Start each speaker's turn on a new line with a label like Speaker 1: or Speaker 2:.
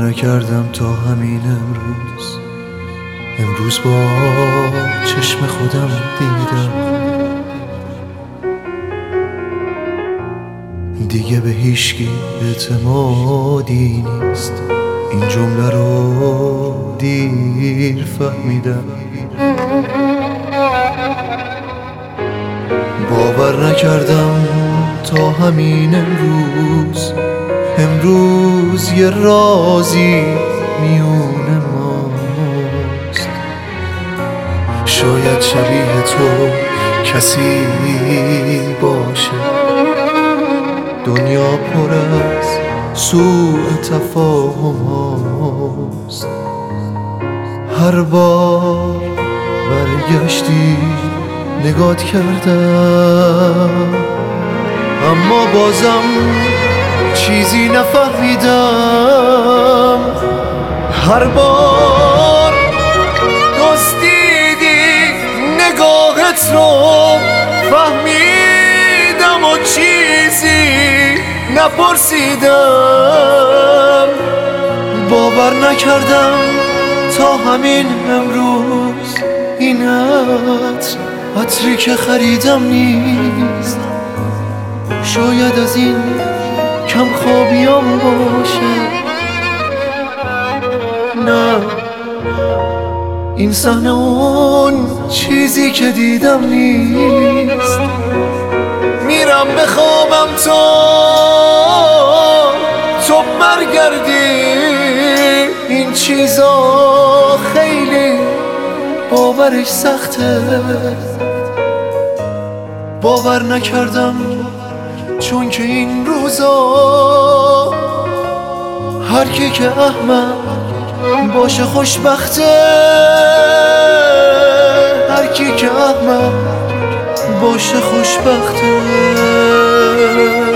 Speaker 1: نکردم تا همین امروز با چشم خودم دیدم دیگه به هیچکی اعتمادی نیست. این جمله رو دیر فهمیدم، باور نکردم تا همین امروز یه رازی میون ماست. شاید شبیه تو کسی باشه، دنیا پر از سوء تفاهم هاست. هر بار برگشتی نگات کردم، اما بازم چیزی نفهمیدم. هر بار دزدیدی نگاهت رو فهمیدم و چیزی نپرسیدم. باور نکردم تا همین امروز این عطری که خریدم نیست. شاید از این کم خوابیام باشه، نه این صحنه اون چیزی که دیدم نیست. میرم بخوابم تو برگردی. این چیزا خیلی باورش سخته، باور نکردم چون که این روزا هر کی که احمق باشه خوشبخته. هر کی که احمق باشه خوشبخته.